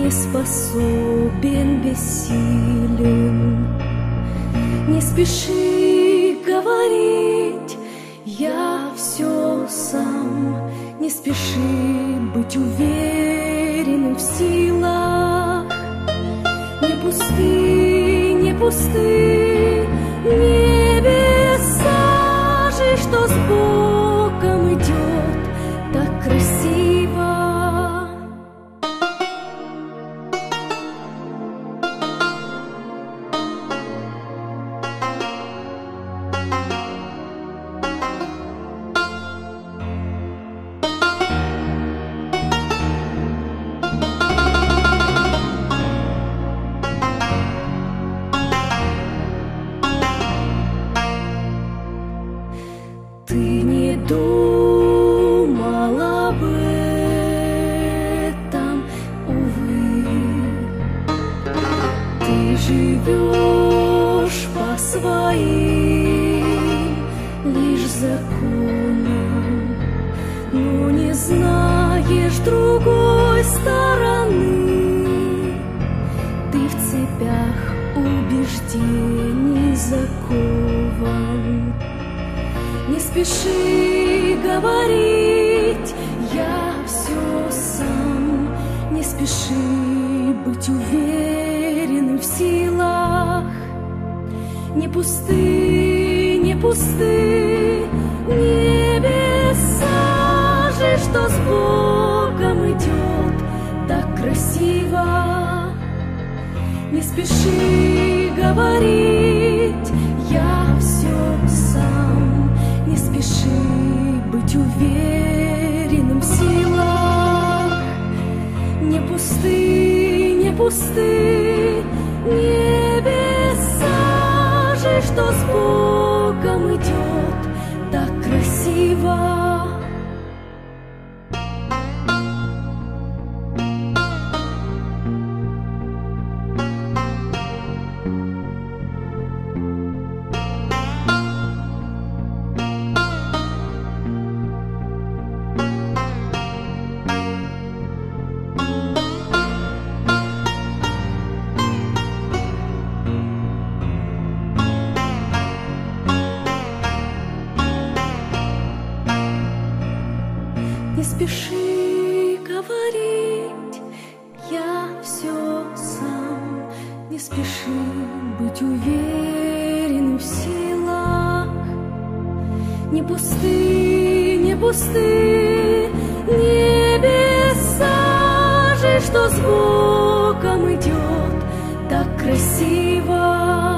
не способен, бессилен. Не спеши говорить, я все сам. Не спеши быть уверенным в силах. Не пусты, не пусты небеса же, что с Богом идет так красиво. Ты не думал об этом, увы. Ты живешь по своим лишь законам, но не знаешь другой стороны. Ты в цепях убеждений закован. Не спеши говорить, я все сам. Не спеши быть уверенным в силах. Не пусты, не пусты небеса же, что с Богом идет так красиво. Не спеши говорить, я все сам. Не спеши быть уверенным в силах. Не пусты, не пусты небеса же, что с Богом идет так красиво. Не спеши говорить, я все сам. Не спеши быть уверенным в силах. Не пусты, не пусты небеса же, что с Богом идет так красиво.